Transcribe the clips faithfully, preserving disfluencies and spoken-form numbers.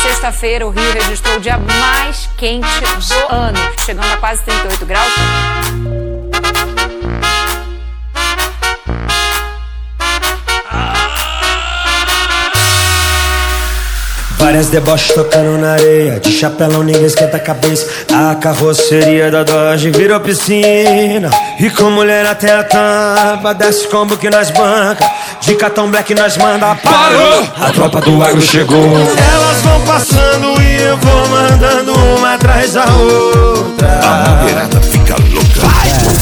sexta-feira, o Rio registrou o dia mais quente do ano, chegando a quase trinta e oito graus. Várias deboches tocando na areia, de chapelão ninguém esquenta a cabeça. A carroceria da Dodge virou piscina, e com mulher até a tampa, desce combo que nós banca, de cartão black nós manda. Parou! A tropa do agro chegou. Elas vão passando e eu vou mandando uma atrás da outra. A mulherada fica louca.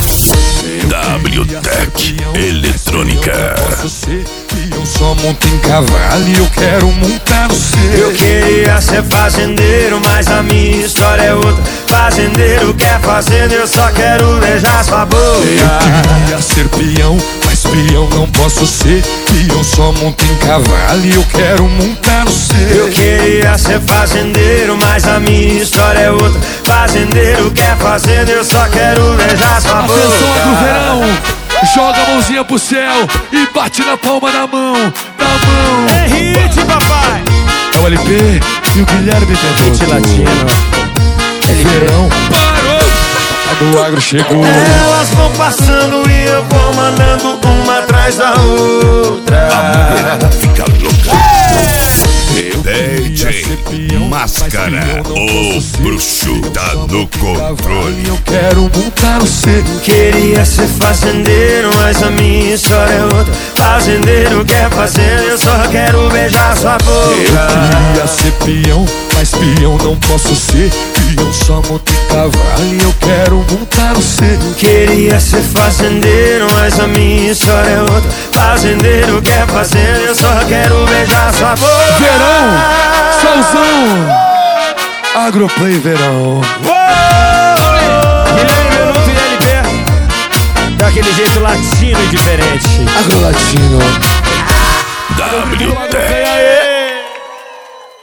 W-Tech Eletrônica. Eu só monto em cavalo e eu quero montar no seu. Eu queria ser fazendeiro, mas a minha história é outra. Fazendeiro quer fazenda, eu só quero beijar sua boca. Eu queria ser peão, mas peão não posso ser. E eu só monto em cavalo e eu quero montar no seu. Eu queria ser fazendeiro, mas a minha história é outra. Fazendeiro quer fazenda, eu só quero beijar sua boca. Atenção, Agro-Verão! Joga a mãozinha pro céu e bate na palma da mão, da mão. É hit, papai! É o L P e o Guilherme Pedro. Hit latino. Verão parou, a do agro chegou. Elas vão passando e eu vou mandando uma atrás da outra. A mulherada fica louca. D J Máscara, o bruxo tá no controle. Eu quero montar o C. Queria ser fazendeiro, mas a minha história é outra. Fazendeiro quer fazer, eu só quero beijar sua boca. Eu queria ser peão, mas peão não posso ser. Peão só monto em cavalo e eu quero montar o C. Queria ser fazendeiro, mas a minha história é outra. Fazendeiro quer fazer, eu só quero beijar sua boca. Verão, solzão, Agroplay Verão. Guilherme Benuto e L P, daquele jeito latino e diferente. Agro Latino. W-Tech